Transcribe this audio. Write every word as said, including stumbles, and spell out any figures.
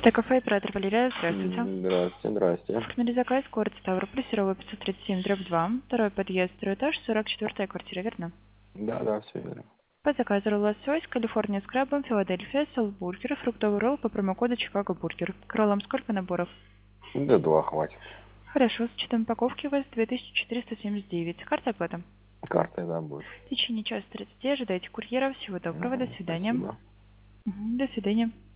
Т-кафе, оператор Валерия, здравствуйте. М, Здрасте, здрасте. Оформили заказ, город Ставрополь, Серова пятьсот тридцать семь, дробь два, второй подъезд, второй этаж, сорок четвёртая квартира, верно? Да, да, все верно. По заказу ролл лосось, Калифорния с крабом, Филадельфия, солбургер, фруктовый ролл по промокоду Чикаго Бургер. К роллам сколько наборов? Да, два хватит. Хорошо, с учетом упаковки у вас две тысячи четыреста семьдесят девять. Карта оплата. Картой, да, будет. В течение часа тридцати ожидайте курьера. Всего доброго, до Ага, свидания. спасибо. Мгм, до свидания.